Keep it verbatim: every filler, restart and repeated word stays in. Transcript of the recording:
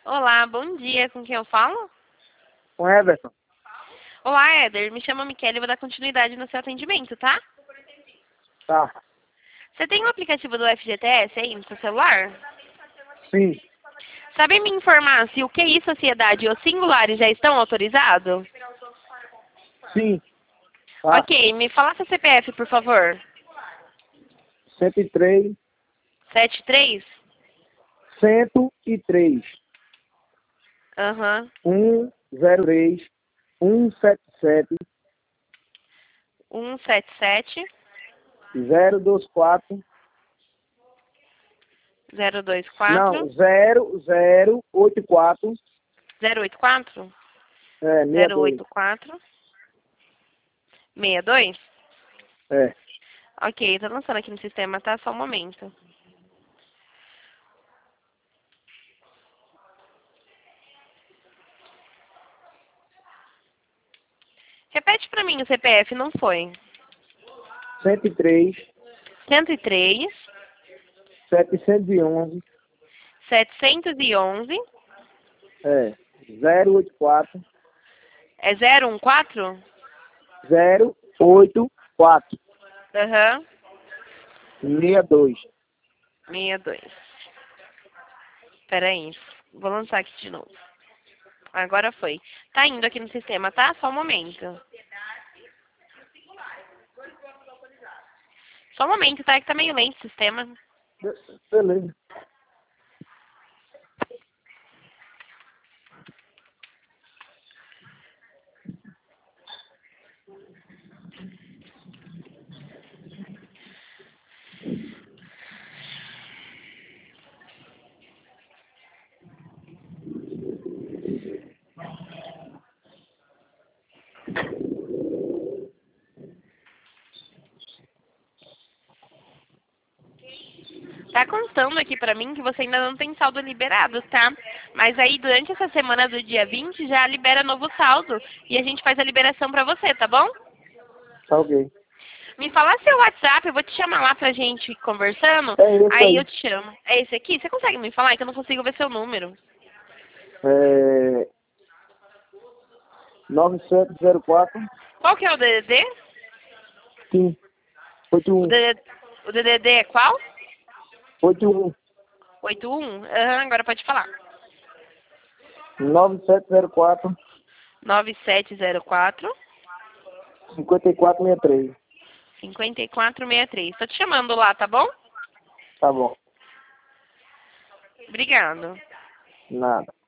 Olá, bom dia. Com quem eu falo? Com Everton. Olá, Éder. Me chamo Michele e vou dar continuidade no seu atendimento, tá? Tá. Você tem o aplicativo do F G T S aí no seu celular? Sim. Sabe me informar se o Q I Sociedade e os singulares já estão autorizados? Sim. Tá. Ok, me fala seu C P F, por favor. cento e três. Sete três? cento e três. Aham. um zero três. um sete sete. um sete sete zero dois quatro. zero dois Não, quatro zero zero oito quatro. zero oito quatro É, sessenta e zero dois. oito quatro sessenta e dois? É. Ok, tô lançando aqui no sistema, tá? Só um momento. Repete pra mim o C P F, não foi? cento e três. cento e três, setecentos e onze. setecentos e onze, É. zero oito quatro. é zero um quatro? zero oito quatro. Aham, sessenta e dois. sessenta e dois. Pera aí, vou lançar aqui de novo. Agora foi. Tá indo aqui no sistema, tá? Só um momento. Só um momento, tá? Que tá meio lento o sistema. Be- Beleza. Tá constando aqui pra mim que você ainda não tem saldo liberado, tá? Mas aí durante essa semana do dia vinte já libera novo saldo e a gente faz a liberação pra você, tá bom? Tá ok. Me fala seu WhatsApp, eu vou te chamar lá pra gente ir conversando, É isso aí eu aí. te chamo. É esse aqui? Você consegue me falar? É que eu não consigo ver seu número. É. nove sete zero quatro. Qual que é o D D D? Sim. oito O um. D D D, o D D D é qual? oito um. oitenta e um? Aham, agora pode falar. nove sete zero quatro. nove sete zero quatro, cinquenta e quatro sessenta e três. cinquenta e quatro sessenta e três. Tô te chamando lá, tá bom? Tá bom. Obrigado. Nada.